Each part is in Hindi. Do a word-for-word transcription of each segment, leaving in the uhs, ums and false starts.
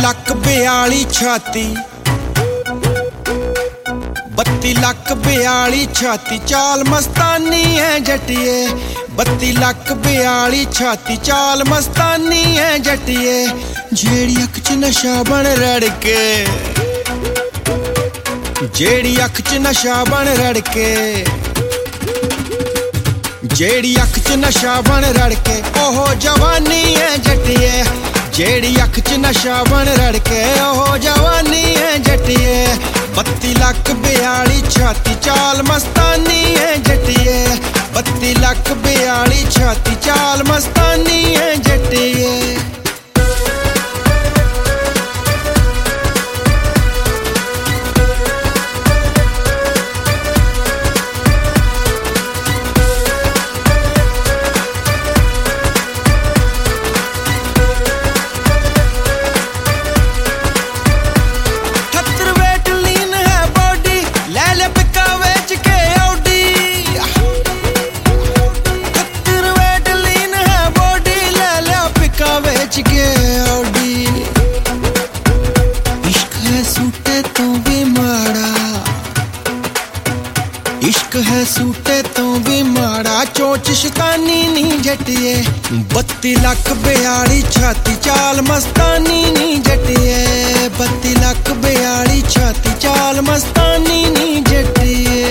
ਲੱਖ ਬਿਆਲੀ ਛਾਤੀ, ਬੱਤੀ ਲੱਖ ਬਿਆਲੀ ਛਾਤੀ, ਚਾਲ ਮਸਤਾਨੀ ਹੈ ਜੱਟੀਏ। ਬੱਤੀ ਲੱਖ ਬਿਆਲੀ ਛਾਤੀ, ਚਾਲ ਮਸਤਾਨੀ ਹੈ ਜੱਟੀਏ। ਜਿਹੜੀ ਅੱਖ 'ਚ ਨਸ਼ਾ ਬਣ ਰੜ ਕੇ, ਜਿਹੜੀ ਅੱਖ 'ਚ ਨਸ਼ਾ ਬਣ ਰੜ ਕੇ, ਜਿਹੜੀ ਅੱਖ 'ਚ ਨਸ਼ਾ ਬਣ ਰੜ ਕੇ, ਉਹ ਜਵਾਨੀ ਹੈ ਜੱਟੀਏ। ਜਿਹੜੀ ਅੱਖ 'ਚ ਨਸ਼ਾ ਬਣ ਰੜ ਕੇ, ਉਹ ਜਵਾਨੀ ਹੈ ਜੱਟੀਏ। ਬੱਤੀ ਲੱਖ ਬਿਆਲੀ ਛਾਤੀ, ਚਾਲ ਮਸਤਾਨੀ ਹੈ ਜੱਟੀਏ। ਬੱਤੀ ਲੱਖ ਬਿਆਲੀ ਛਾਤੀ, ਚਾਲ ਮਸਤਾਨੀ ਹੈ ਜੱਟੀਏ। इश्क है सूटे तो भी माड़ा, चोच शैतानी नी जट्टिए। बत्ती लख बियाली छाती, चाल मस्तानी नी जट्टिए। बत्ती लख बियाली छाती, चाल मस्तानी नी जट्टिए।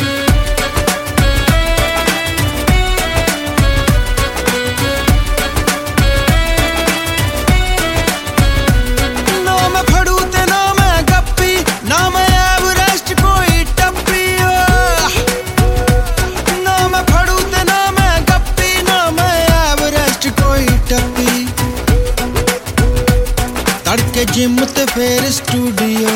ना मैं फड़ू ते ना मैं गप्पी, ना मैं एवरेस्ट कोई टप्पी। तड़के जिम ते फिर स्टूडियो,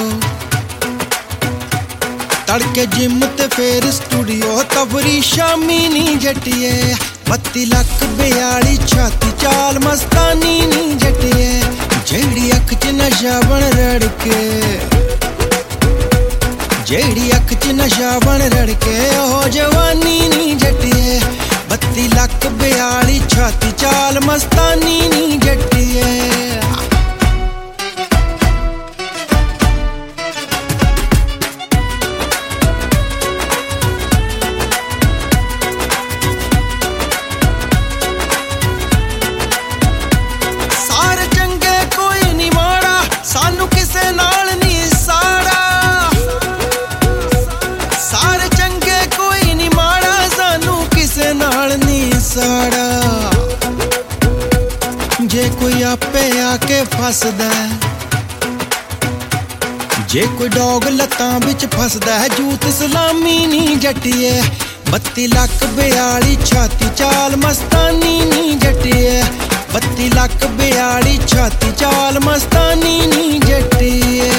तड़के जिम ते फिर स्टूडियो, तबरी शामी नी जट्टिए। बत्ती लख बियाली छाती, चाल मस्तानी नी जट्टिए। जेड़ी अख च नशा बन रड़ के, जेड़ी अख च नशा बन रड़ के, ओ जवानी नी जट्टिए। बत्ती लख बियाली छाती, चाल मस्तानी नी जट्टिए। जे कोई आपे आके फसदा, जे कोई डॉग लत्तां बिच फसदा है, जूत सलामी नी जट्टिए। बत्ती लख बियाली छाती, चाल मस्तानी नी जट्टिए। बत्ती लख बियाली छाती, चाल मस्तानी नी जट्टिए।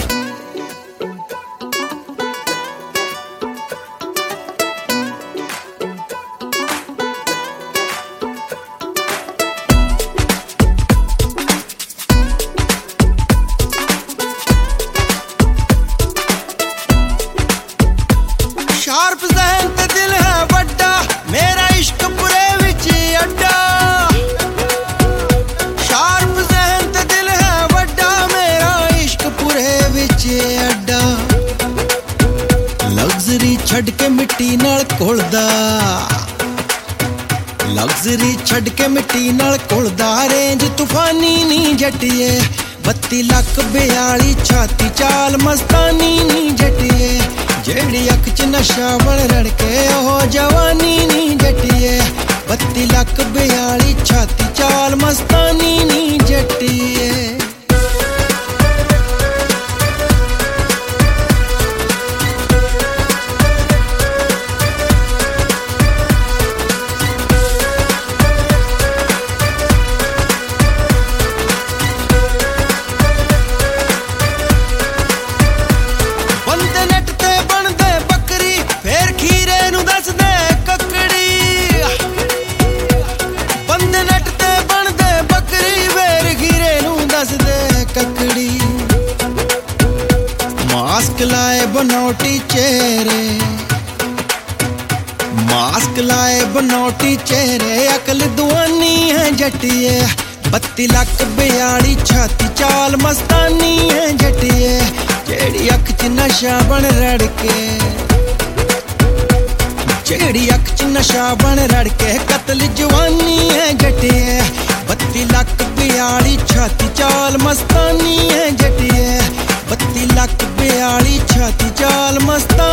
शार्प ज़हन ते दिल है वड्डा, मेरा इश्क पुरे विच अड्डा। शार्प ज़हन ते दिल है वड्डा, मेरा इश्क पुरे विच अड्डा। लग्जरी छड़ के मिट्टी नाल घुलदा, लग्जरी छड़ के मिट्टी नाल घुलदा, रेंज तूफानी नी जट्टिए। बत्ती लख बियाली छाती, चाल मस्तानी नी जट्टिए। जेड़ी अख च नशा बन रड़ के, ओ जवानी नी जट्टिए। बत्ती लख बियाली छाती, चाल मस्तानी नी जट्टिए। मास्क लाए बनौटी चेहरे, मास्क लाए बनौटी चेहरे, अकल दुआनी है जट्टिए। बत्ती लख बयाली छाती चाल मस्तानी है जटिए जेड़ी अख च नशा बन रड़के जेड़ी अख च नशा बन रड़के कतल जवानी है जटिए बत्ती लख बयाली छाती चाल मस्तानी है जटिए बत्ती लख बयाली छाती चाल मस्तानी